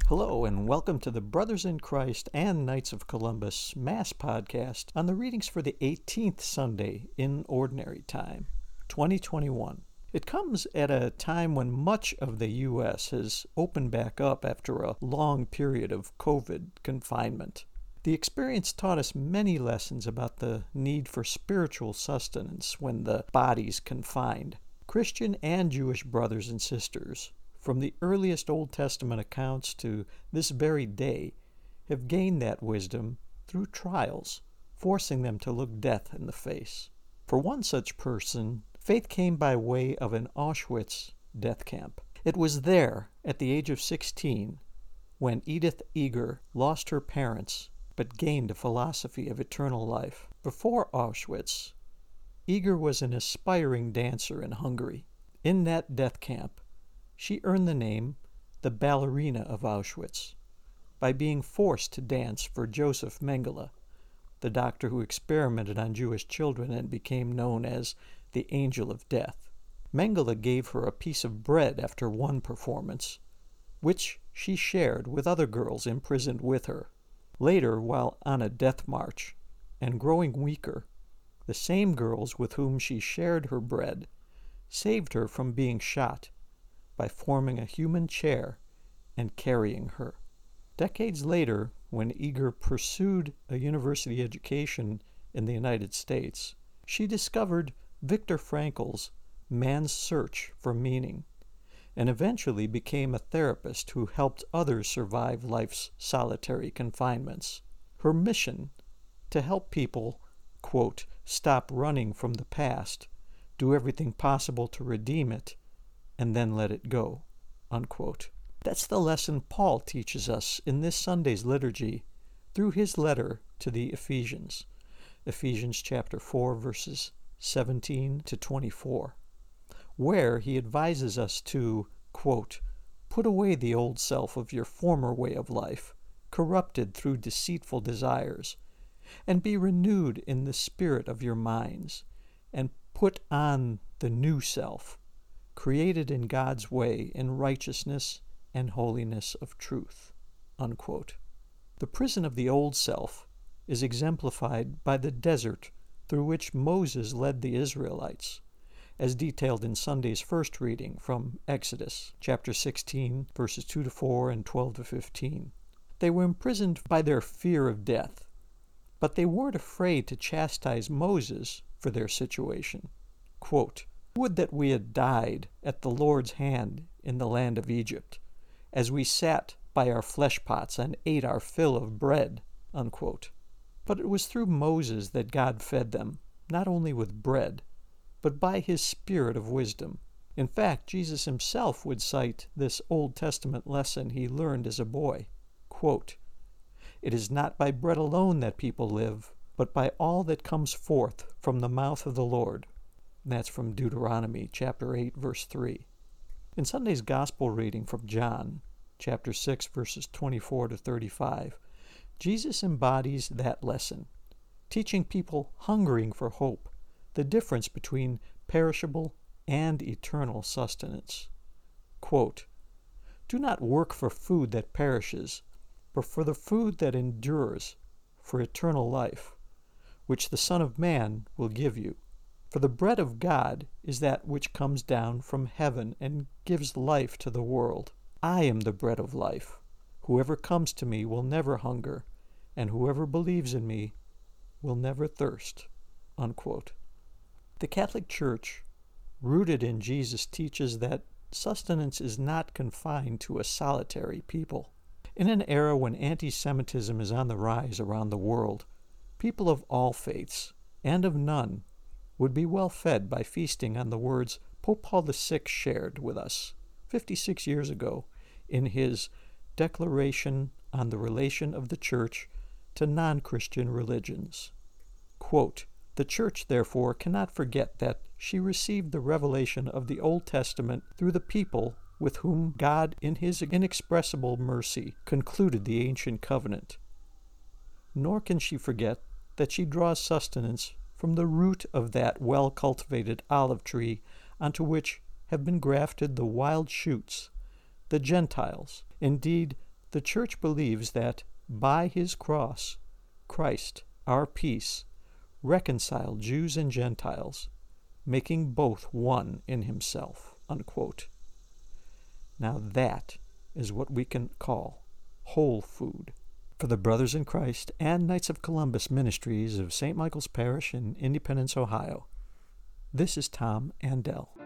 Hello, and welcome to the Brothers in Christ and Knights of Columbus Mass Podcast on the readings for the 18th Sunday in Ordinary Time, 2021. It comes at a time when much of the U.S. has opened back up after a long period of COVID confinement. The experience taught us many lessons about the need for spiritual sustenance when the body's confined. Christian and Jewish brothers and sisters, from the earliest Old Testament accounts to this very day, have gained that wisdom through trials, forcing them to look death in the face. For one such person, faith came by way of an Auschwitz death camp. It was there, at the age of 16, when Edith Eger lost her parents but gained a philosophy of eternal life. Before Auschwitz, Eger was an aspiring dancer in Hungary. In that death camp, she earned the name the Ballerina of Auschwitz by being forced to dance for Joseph Mengele, the doctor who experimented on Jewish children and became known as the Angel of Death. Mengele gave her a piece of bread after one performance, which she shared with other girls imprisoned with her. Later, while on a death march and growing weaker, the same girls with whom she shared her bread saved her from being shot by forming a human chair and carrying her. Decades later, when Eger pursued a university education in the United States, she discovered Viktor Frankl's Man's Search for Meaning, and eventually became a therapist who helped others survive life's solitary confinements. Her mission, to help people, quote, stop running from the past, do everything possible to redeem it, and then let it go, unquote. That's the lesson Paul teaches us in this Sunday's liturgy through his letter to the Ephesians, Ephesians chapter 4, verses 17 to 24, where he advises us to, quote, put away the old self of your former way of life, corrupted through deceitful desires, and be renewed in the spirit of your minds, and put on the new self, created in God's way in righteousness and holiness of truth, unquote. The prison of the old self is exemplified by the desert through which Moses led the Israelites, as detailed in Sunday's first reading from Exodus, chapter 16, verses 2 to 4 and 12 to 15. They were imprisoned by their fear of death, but they weren't afraid to chastise Moses for their situation. Quote, would that we had died at the Lord's hand in the land of Egypt, as we sat by our flesh pots and ate our fill of bread, unquote. But it was through Moses that God fed them, not only with bread, but by his spirit of wisdom. In fact, Jesus himself would cite this Old Testament lesson he learned as a boy. Quote, it is not by bread alone that people live, but by all that comes forth from the mouth of the Lord. And that's from Deuteronomy chapter 8, verse 3. In Sunday's Gospel reading from John, chapter 6, verses 24 to 35, Jesus embodies that lesson, teaching people hungering for hope the difference between perishable and eternal sustenance. Quote, do not work for food that perishes, but for the food that endures, for eternal life, which the Son of Man will give you. For the bread of God is that which comes down from heaven and gives life to the world. I am the bread of life. Whoever comes to me will never hunger, and whoever believes in me will never thirst. Unquote. The Catholic Church, rooted in Jesus, teaches that sustenance is not confined to a solitary people. In an era when anti-Semitism is on the rise around the world, people of all faiths, and of none, would be well fed by feasting on the words Pope Paul VI shared with us 56 years ago in his Declaration on the Relation of the Church to Non-Christian Religions. Quote, the Church, therefore, cannot forget that she received the revelation of the Old Testament through the people with whom God, in his inexpressible mercy, concluded the ancient covenant. Nor can she forget that she draws sustenance from the root of that well-cultivated olive tree onto which have been grafted the wild shoots, the Gentiles, indeed The Church believes that by his cross, Christ, our peace, reconciled Jews and Gentiles, making both one in himself." Unquote. Now that is what we can call whole food. For the Brothers in Christ and Knights of Columbus Ministries of St. Michael's Parish in Independence, Ohio, this is Tom Andel.